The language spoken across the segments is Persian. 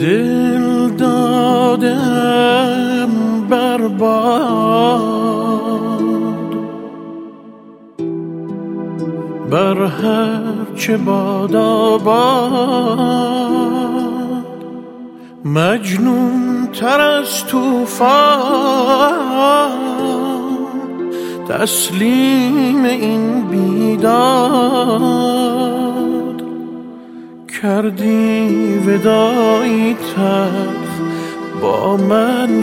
دل دادم برباد بر هر چه باد آباد، مجنون تر از طوفان تسلیم این بیداد. کردی ودایی تلخ با من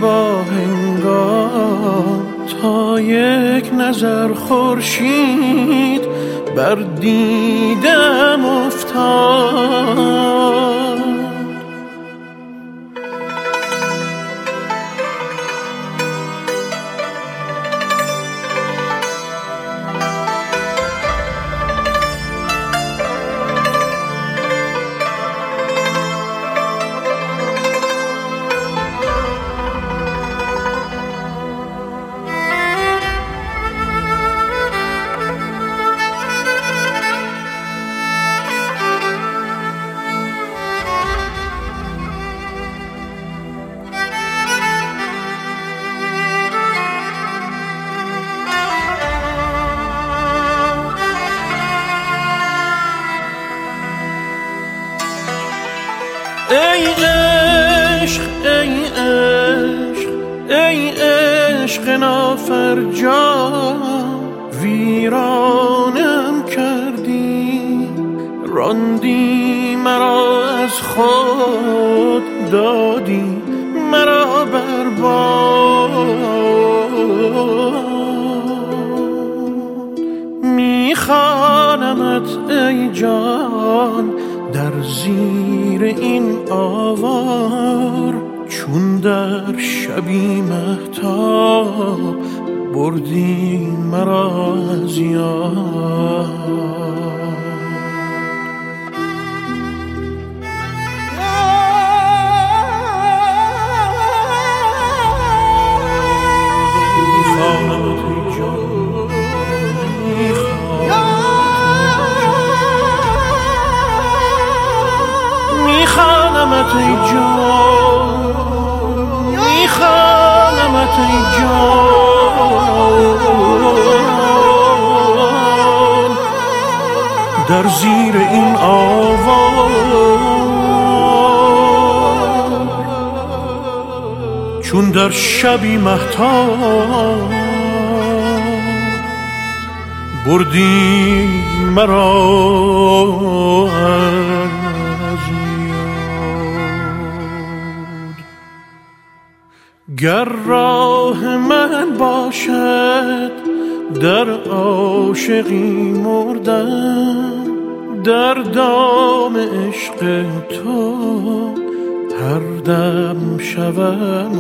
شباهنگام، تا یک نظر خورشید بر دیدم افتاد. ای عشق ای عشق ای عشق نافرجام، ویرانم کردی راندی مرا از خود، دادی مرا برباد. میخوانمت ای جان در زیر این آوار، چون در شبی مهتاب بردی مرا از یاد. میخوانمت ای جان، میخوانمت ای جان در زیر این آوار، چون در شبی مهتاب بردی مرا از یاد. گر راه من باشد در عاشقی مردن، در دام عشق تو هر دم شوم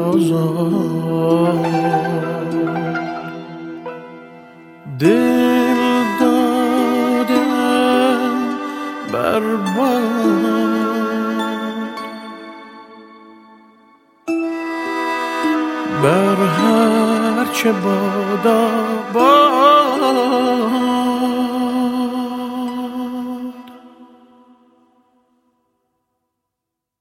آزاد. دل دادم برباد بر هر چه باد آباد،